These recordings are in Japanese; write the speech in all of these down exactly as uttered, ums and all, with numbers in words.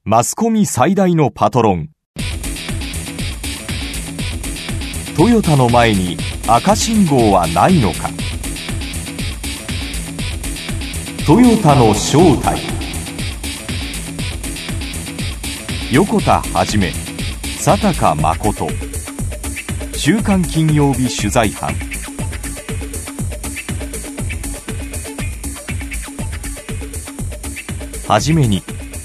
マスコミ最大のパトロン。トヨタの前に赤信号はないのか。トヨタの正体。横田はじめ、佐高誠。週刊金曜日取材班。はじめに、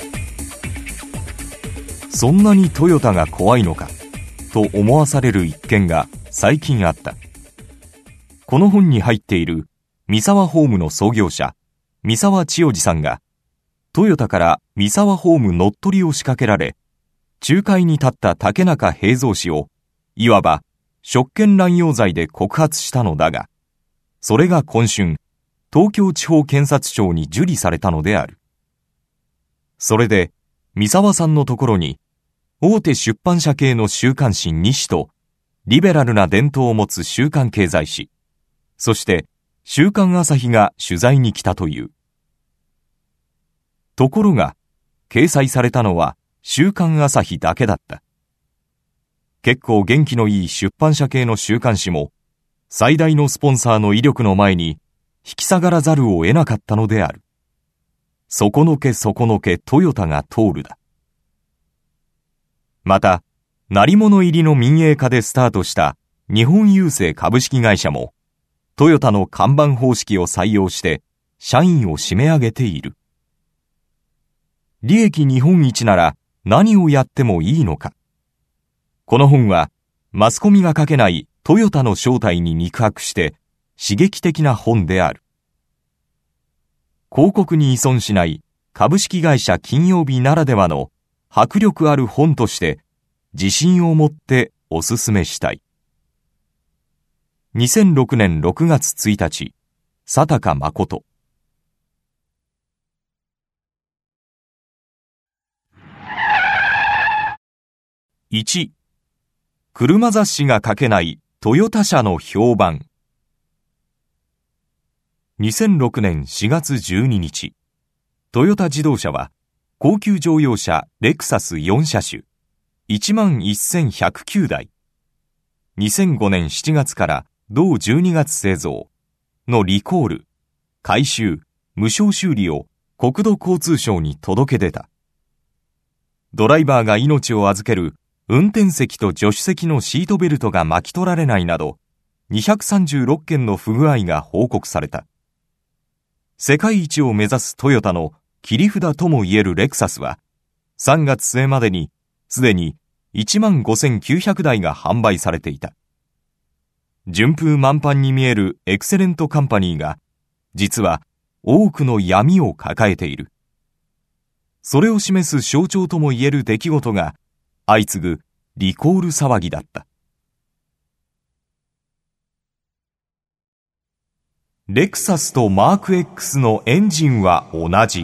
そんなにトヨタが怖いのかと思わされる一件が最近あった。この本に入っている三沢ホームの創業者三沢千代治さんが、トヨタから三沢ホーム乗っ取りを仕掛けられ、仲介に立った竹中平蔵氏をいわば職権乱用罪で告発したのだが、それが今春東京地方検察庁に受理されたのである。それで三沢さんのところに、大手出版社系の週刊誌西と、リベラルな伝統を持つ週刊経済誌、そして週刊朝日が取材に来たという。ところが、掲載されたのは週刊朝日だけだった。結構元気のいい出版社系の週刊誌も、最大のスポンサーの威力の前に引き下がらざるを得なかったのである。底のけ底のけトヨタが通るだ。また、鳴り物入りの民営化でスタートした日本郵政株式会社も、トヨタの看板方式を採用して社員を締め上げている。利益日本一なら何をやってもいいのか。この本はマスコミが書けないトヨタの正体に肉薄して刺激的な本である。広告に依存しない株式会社金曜日ならではの迫力ある本として自信を持ってお勧めしたい。にせんろくねんろくがつついたち、佐高誠。いち、車雑誌が書けないトヨタ車の評判。にせんろくねんしがつじゅうににち、トヨタ自動車は高級乗用車レクサスよんしゃしゅ、いちまんせんひゃくきゅうだい、にせんごねんしちがつから同じゅうにがつ製造のリコール、改修、無償修理を国土交通省に届け出た。ドライバーが命を預ける運転席と助手席のシートベルトが巻き取られないなど、にひゃくさんじゅうろっけんの不具合が報告された。世界一を目指すトヨタの切り札ともいえるレクサスは、さんがつ末までにすでにいちまんごせんきゅうひゃくだいが販売されていた。順風満帆に見えるエクセレントカンパニーが、実は多くの闇を抱えている。それを示す象徴ともいえる出来事が、相次ぐリコール騒ぎだった。レクサスとマーク X のエンジンは同じ。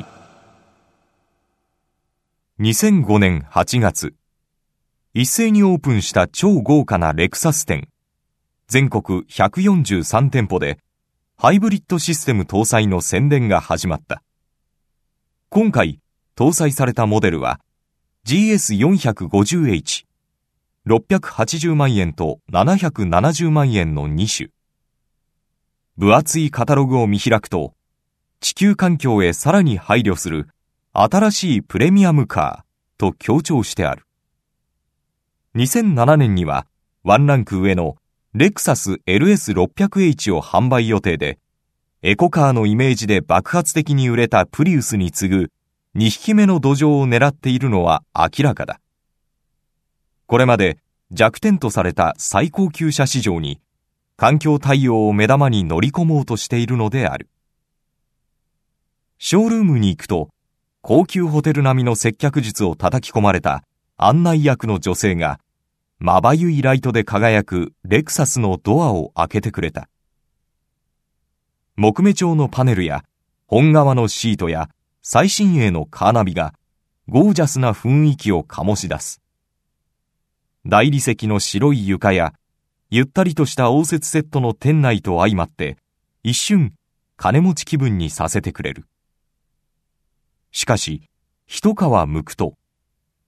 にせんごねんはちがつ、一斉にオープンした超豪華なレクサス店。全国ひゃくよんじゅうさんてんぽで、ハイブリッドシステム搭載の宣伝が始まった。今回、搭載されたモデルは、ジーエスよんひゃくごじゅうエイチ、ろっぴゃくはちじゅうまんえんとななひゃくななじゅうまんえんのにしゅ。分厚いカタログを見開くと、地球環境へさらに配慮する新しいプレミアムカーと強調してある。にせんななねんにはワンランク上のレクサス エルエスろっぴゃくエイチ を販売予定で、エコカーのイメージで爆発的に売れたプリウスに次ぐにひきめの土壌を狙っているのは明らかだ。これまで弱点とされた最高級車市場に環境対応を目玉に乗り込もうとしているのである。ショールームに行くと、高級ホテル並みの接客術を叩き込まれた案内役の女性が、まばゆいライトで輝くレクサスのドアを開けてくれた。木目調のパネルや本革のシートや最新鋭のカーナビがゴージャスな雰囲気を醸し出す。大理石の白い床やゆったりとした応接セットの店内と相まって一瞬金持ち気分にさせてくれる。しかし一皮剥くと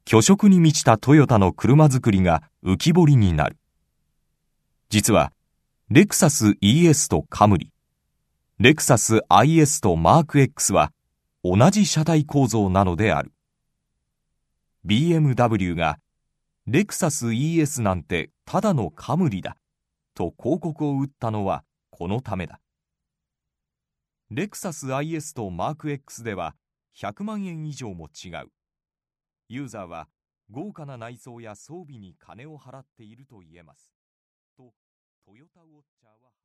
虚飾に満ちたトヨタの車作りが浮き彫りになる。実は、レクサス イーエス とカムリ、レクサス アイエス とマーク X は同じ車体構造なのである。ビーエムダブリュー が、レクサス イーエス なんてただのカムリだ、と広告を打ったのはこのためだ。レクサス アイエス とマーク X ではひゃくまんえん以上も違う。ユーザーは豪華な内装や装備に金を払っていると言えます。と、トヨタウォッチャーは